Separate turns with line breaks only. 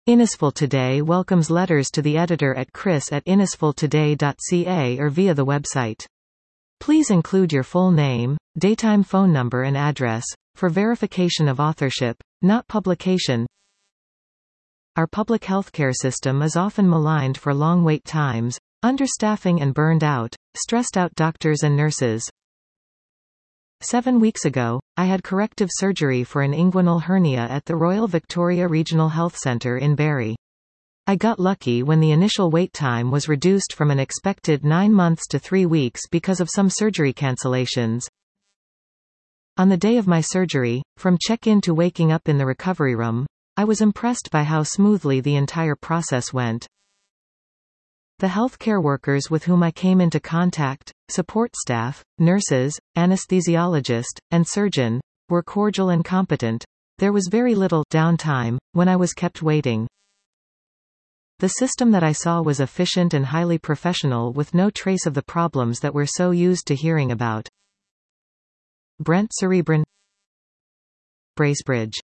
Innisfil Today welcomes letters to the editor at chris@innisfiltoday.ca or via the website. Please include your full name, daytime phone number and address, for verification of authorship, not publication. Our public healthcare system is often maligned for long wait times, understaffing and burned out, stressed out doctors and nurses. 7 weeks ago, I had corrective surgery for an inguinal hernia at the Royal Victoria Regional Health Centre in Barrie. I got lucky when the initial wait time was reduced from an expected 9 months to 3 weeks because of some surgery cancellations. On the day of my surgery, from check-in to waking up in the recovery room, I was impressed by how smoothly the entire process went. The healthcare workers with whom I came into contact, support staff, nurses, anesthesiologist, and surgeon, were cordial and competent. There was very little downtime when I was kept waiting. The system that I saw was efficient and highly professional, with no trace of the problems that we're so used to hearing about. Brent Cerebrin, Bracebridge.